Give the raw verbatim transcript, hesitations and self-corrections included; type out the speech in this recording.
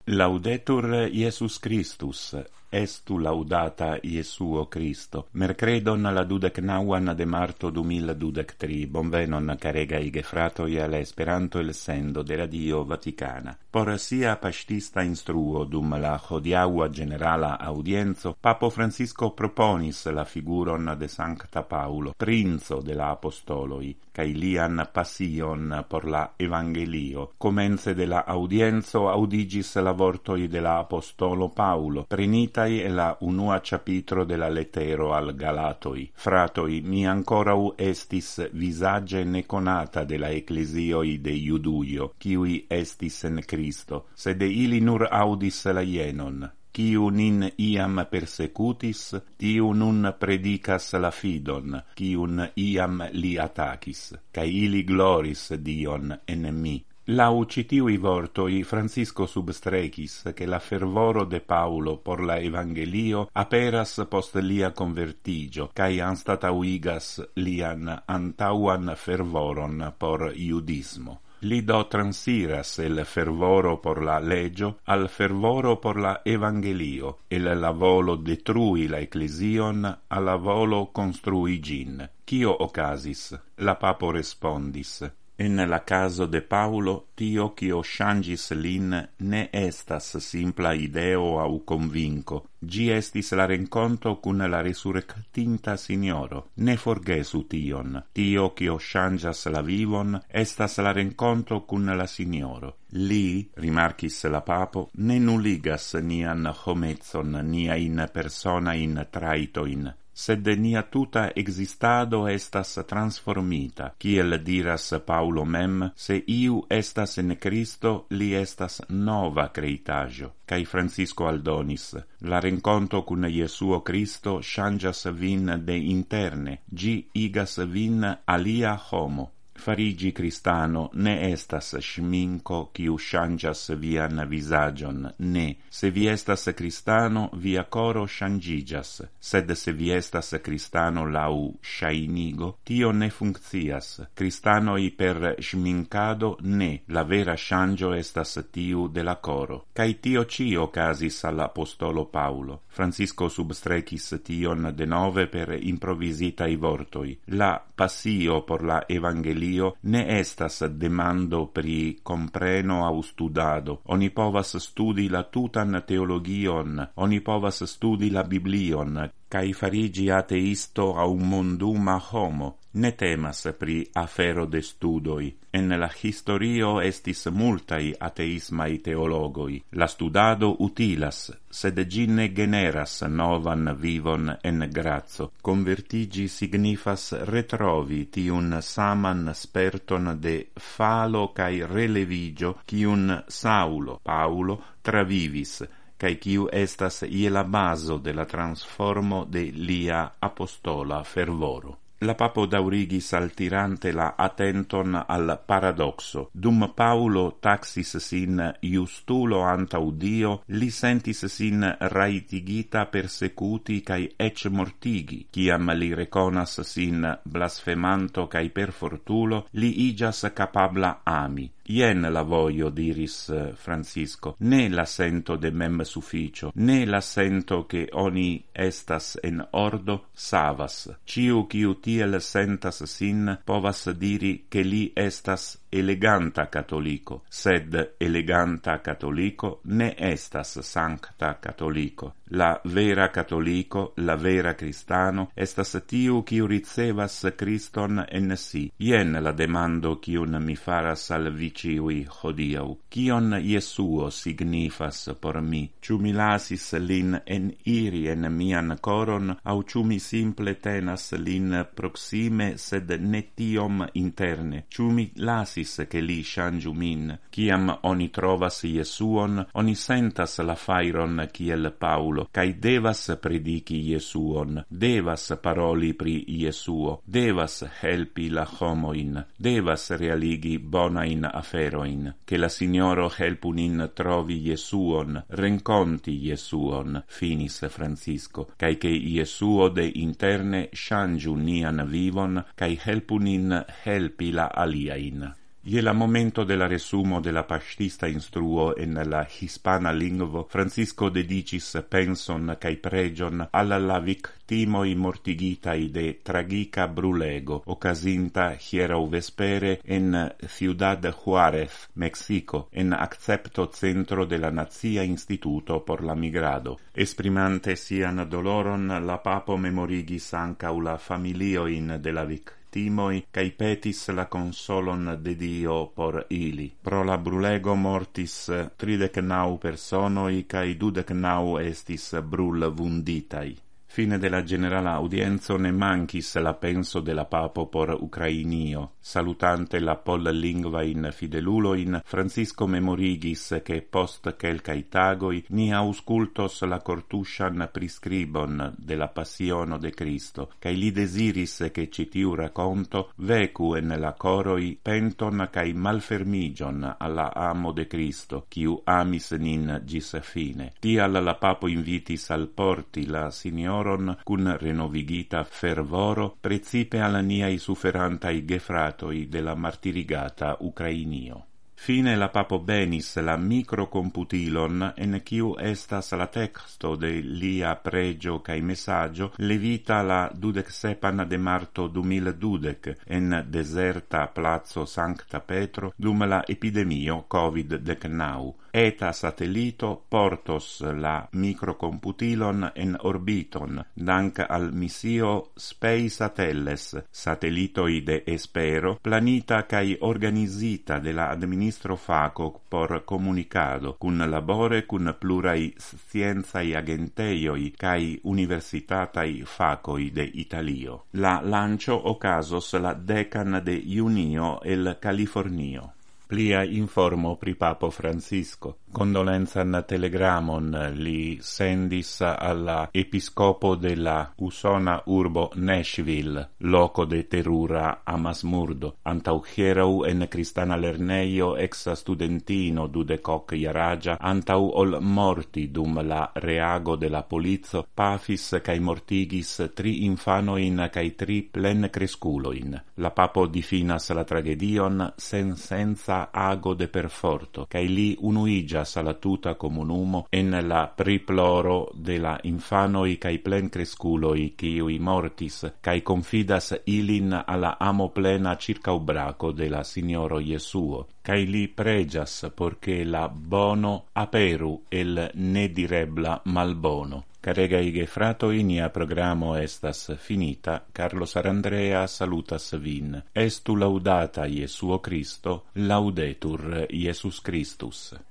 Laudetur Iesus Christus, estu laudata Iesuo Christo. Mercredon la dudec nauan de marto du mil dudec tri. Bonvenon caregai gefratoi al Esperanto el sendo de Radio Vaticana. Por sia pastista instruo dum la hodiaua generala audienzo, Papo Francisco proponis la figuron de Sancta Paulo, princo de la apostoloi, cae lian passion por la Evangelio. Comence de la audienzo audigis la vortoi de la apostolo Paulo, prenitai e la unua capitro de la lettero al Galatoi. Fratoi, mi ancorau estis visage neconata de la ecclesioi de Iuduio, kiui estis en Cristo, sed ili nur audis la ienon. Quiu nin iam persecutis, tiu nun predicas la fidon, quiun iam li atacis, cae ili gloris Dion en mi. Lau citiui vortoi Francisco substrecis che la fervoro de Paulo por la Evangelio aperas post lia convertigio, cae anstatauigas lian antauan fervoron por iudismo. Li do transiras el fervoro por la legio al fervoro por la Evangelio, el la volo detrui la ecclesion al la volo construi gin. Cio ocasis? La papo respondis: en la caso de Paulo, tio cio changis lin ne estas simpla ideo au convinco, gi estis la renconto cun la resurrectinta Signoro. Ne forgesu tion. Tio cio changas la vivon estas la renconto cun la Signoro. Li, rimarcis la papo, ne nulligas nian homezzon, nia in persona in traitoin, sed nia tuta existado estas transformita. Kiel diras Paulo mem, se iu estas en Cristo, li estas nova creitajo. Cai Francisco aldonis: la renconto cun Iesuo Cristo changas vin de interne, gi igas vin alia homo. Farigi cristano ne estas schminco quiu changas vian visagion, ne. Se vi estas cristano, via coro changigas, sed se vi estas cristano lau shainigo, tio ne funccias. Cristanoi per schmincado, ne. La vera changio estas tiu de la coro. Cai tio ci ocasis al apostolo Paulo. Francisco substrecis tion de nove per improvisitae vortoi. La passio por la Evangelio ne estas demando pri compreno au studado. Oni povas studi la tutan teologion, oni povas studi la Biblion, cae farigi ateisto au munduma homo. Ne temas pri afero de studoi. En la historio estis multai ateismai teologoi. La studado utilas, sed gi ne generas novan vivon en grazo. Convertigi signifas retrovi tiun saman sperton de falo cae relevigio ciun Saulo, Paulo, travivis, cae quiu estas ie la baso de la transformo de lia apostola fervoro. La papo daurigis altirante la attenton al paradoxo. Dum Paulo taxis sin justulo antau Dio, li sentis sin raitigita persecuti cae ec mortigi. Ciam li reconas sin blasfemanto cae perfortulo, li igas capabla ami. Ien la voio, diris Francisco, ne la sento de mem sufficio, ne la sento che oni estas en ordo savas. Ciu quiu tiel sentas sin, povas diri che li estas eleganta catholico, sed eleganta catholico ne estas sancta catholico. La vera catholico, la vera cristano, estas tiu quiu ricevas Christon en si. Ien la demando quiun mi faras al viciui hodiau. Cion Iesuo signifas por mi? Ciu mi lasis lin en iri en mian coron, au ciu mi simple tenas lin proxime, sed ne tiom interne? Ciu mi lasis che li changiu min? Ciam oni trovas Iesuon, oni sentas la fairon kiel Paulo, cae devas predici Iesuon, devas paroli pri Iesuo, devas helpi la homoin, devas realigi bonain aferoin, che la Signoro helpu nin trovi Iesuon, renconti Iesuon, finis Francisco, cae che Iesuo de interne changiu nian vivon, cae helpu nin helpi la aliain. Je la momento de la resumo de la pastista instruo en la hispana lingvo, Francisco dedicis penson cae pregion alla la victimoi mortigitai de tragica brulego, occasinta hierau vespere en Ciudad Juárez, Mexico, en accepto centro de la Nazia Instituto por la Migrado. Esprimante sian doloron, la papo memorigis ancau la familioin de la victimoi, timoi, cae petis la consolon de Dio por ili. Pro la brulego mortis tridec nau personoi, cae dudec nau estis brul vunditai. Fine de la generala audienzo ne mancis la penso de la papo por Ucrainio. Salutante la pol lingvain fideluloin, Francisco memorigis che post quelcai tagoi ni auscultos la cortuscian prescribon de la passiono de Cristo, cae li desiris che citiu raconto vecu en la coroi penton cae malfermigion alla amo de Cristo, quiu amis nin gis fine. Tial la papo invitis al porti la signor cun renovigita fervoro precipe al niai suferantai gefratoi de la martirigata Ucrainio. Fine la papo benis la microcomputilon en quiu estas la texto de lia pregio cae messaggio levita la dudecsepan de marto du mil dudec en deserta plazo Sancta Petro dum la epidemio covid decenau. Eta satellito portos la microcomputilon en orbiton, dank al missio Space Atelles, satellitoi de Espero, planita cae organizita de la administro faco por comunicado, cun labore cun plurai scienzai agenteioi cae universitatai facoi de Italio. La lancio ocasos la decan de junio el Californio. Plia informo pri papo Francisco. Condolenzan telegramon li sendis alla episcopo de la usona urbo Nashville, loco de terura amasmurdo. Antau hierau en cristana lerneio ex studentino dudecoc iaragia, antau ol morti dum la reago de la polizo, pafis cae mortigis tri infanoin cae tri plen cresculoin. La papo difinas la tragedion sen senza ago de perforto, cae li unuigas a la tuta comunumo en la priploro de la infanoi cae plen cresculoi quiui mortis, cae confidas ilin alla amo plena circaubraco de la Signoro Jesuo, cae li pregias porche la bono aperu el nedirebla malbono. Caregai gefratoi, nia programo estas finita. Carlo Sarandrea salutas vin. Estu laudata Jesuo Christo, laudetur Iesus Christus.